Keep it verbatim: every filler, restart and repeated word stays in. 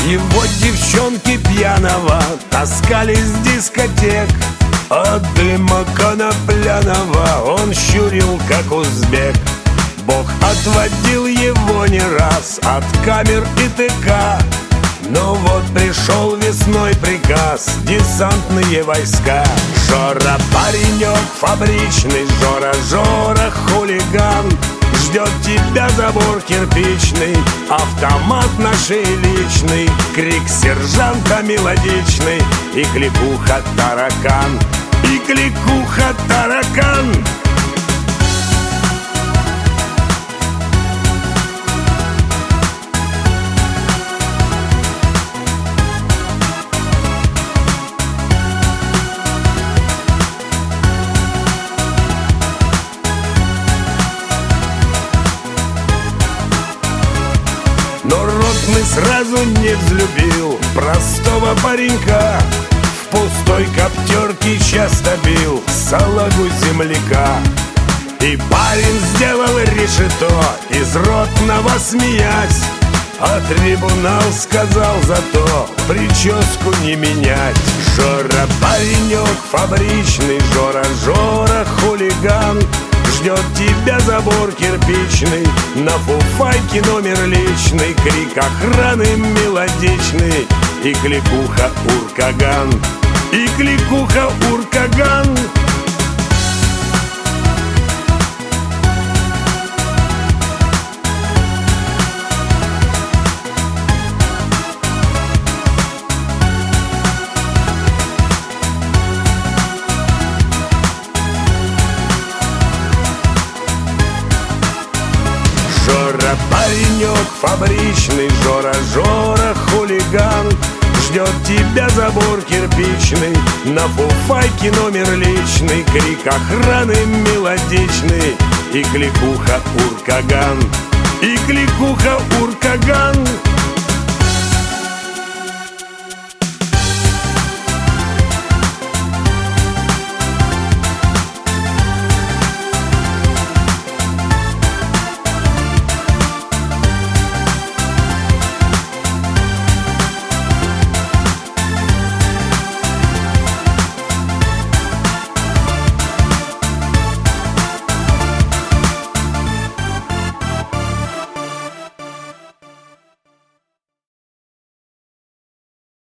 Его девчонки пьяного таскали с дискотек. От дыма конопляного он щурил, как узбек. Бог отводил его не раз от камер и ТК. Но вот пришел весной приказ: десантные войска. Жора паренек фабричный, Жора, Жора хулиган, ждет тебя забор кирпичный, автомат на шее личный, крик сержанта мелодичный и кликуха таракан, и кликуха таракан. Но ротный сразу не взлюбил простого паренька. В пустой коптерке часто бил салагу земляка. И парень сделал решето из ротного, смеясь, а трибунал сказал зато прическу не менять. Жора паренек фабричный, Жора, Жора хулиган, ждет тебя забор кирпичный, на фуфайке номер личный, крик охраны мелодичный и кликуха уркаган, и кликуха уркаган. Жора паренек фабричный, Жора, Жора хулиган, ждет тебя забор кирпичный, на фуфайке номер личный, крик охраны мелодичный и кликуха уркаган, и кликуха уркаган.